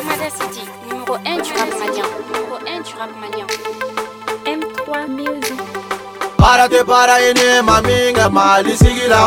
Armada City, numéro 1 du rap malien. Numéro 1 du rap malien. M3 Music. Para ine maminga mali sigila.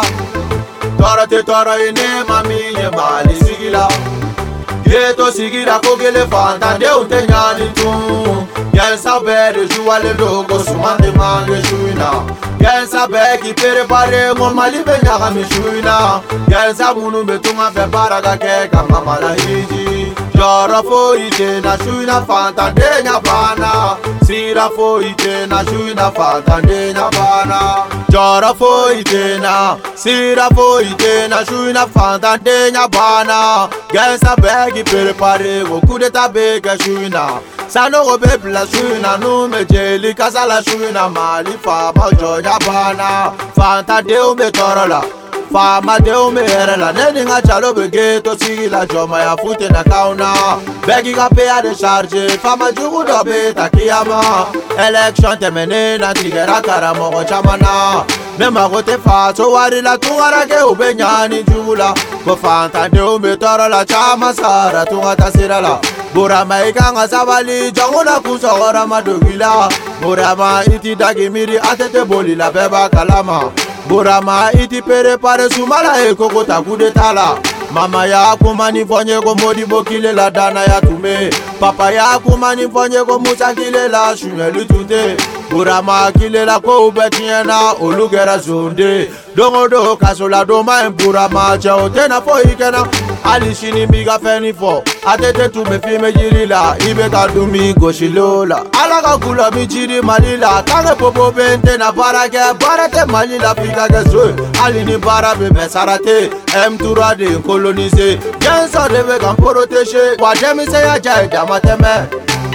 Tora ine maminga mali sigila. Yeto sigila kogele fanta de utenyani tu. Yen sabe de joua le logo sumande mange shuina. Yen sabe ki prepare mo mali benyaka mi shuina. Yen sabunu betunga fe paraga ke kama mala hiji. Jora fo ite na shuina fanta de nyabana. Sira fo ite na shuina fanta de nyabana. Jora fo ite na sira fo ite na shuina fanta de nyabana. Yen sabe ki prepare go kudeta be ke shuina. Sano go be bla shuina no me jeli kasala shuina mali fa ma joya bana fanta de o me torola fa ma de o me herela neni nga chalo be geto sigila joma ya fute na kauna begi ga pe a de charge fa ma jugu do be takiyama election temene na tigera karamo go chamana me ma go te fa so wari la tuara ke o be nyani jula go fanta de o me torola chama sara tunga tasirala Burama ikanga sabali jangona kusogora madogila Burama iti dagi miri atete boli la beba kalama Burama iti pere pare sumala eko kota kudetala Mama ya kumani fonye ko modi bokile la dana ya tume Papa ya kumani fonye ko musa kile la shuneli tunte Burama kile la ko ubetiena olugera zonde Dongo do kasola doma Burama chao tena fo ikena Ali shini miga feni fo Atete tu me fi me jirila Ibe ka dumi goshilola Alaka kula mi jiri malila Kange popo bente na barake Barate malila fika gezwe Ali ni barabe mesarate M2 de coloniser Genso deve kan protéger Wajemi se ya jai damateme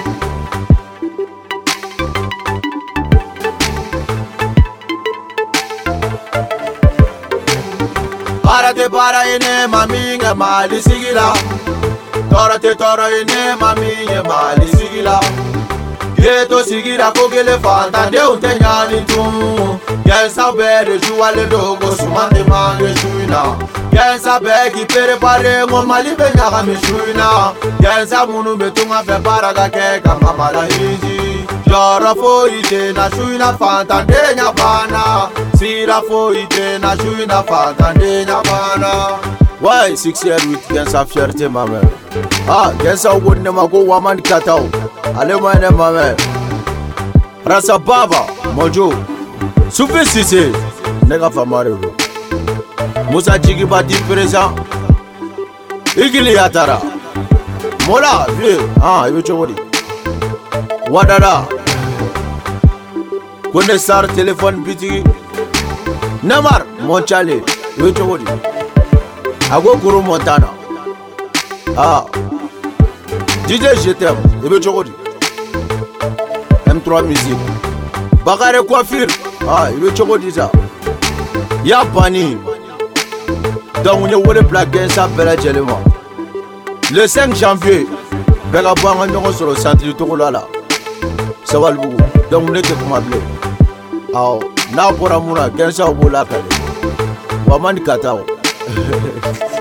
Para ine maminga mali sigila Tora ine maminga mali sigila Yeto sigila kogele fanta de utenyani tu Yen sabe de joua le logo sumande mange shuina Yen sabe ki prepare mo mali benyaka mi shuina Yen sabunu betunga fe paraga ke kama mala hiji Jora fo ite na shuina fanta de nyabana Sira fo ite na shuina fanta de nyabana Why 6 years with Gensa fierté ma mère Ah Gensa wonne ma go waman katao Ale mane ma mère Rasa baba mojo Soufi Sissé nega famare bro Musa Jigi bati présent Igili Yatara Mola vie ah ibe chowodi Wadada Kone sar téléphone biti Namar Monchale ibe chowodi Ago Guru Montana Ah DJ GTM ibe chowodi M3 Music Bakare Coiffure Ah ibe chowodi ça Ya Pani Donc on est où les Black Gensa bela jelema Le 5 janvier Bela Banga nyoko sur le centre du Togolala Ça va le bougou Donc on était comme appelé Ah na pora muna Gensa obola kale Waman katao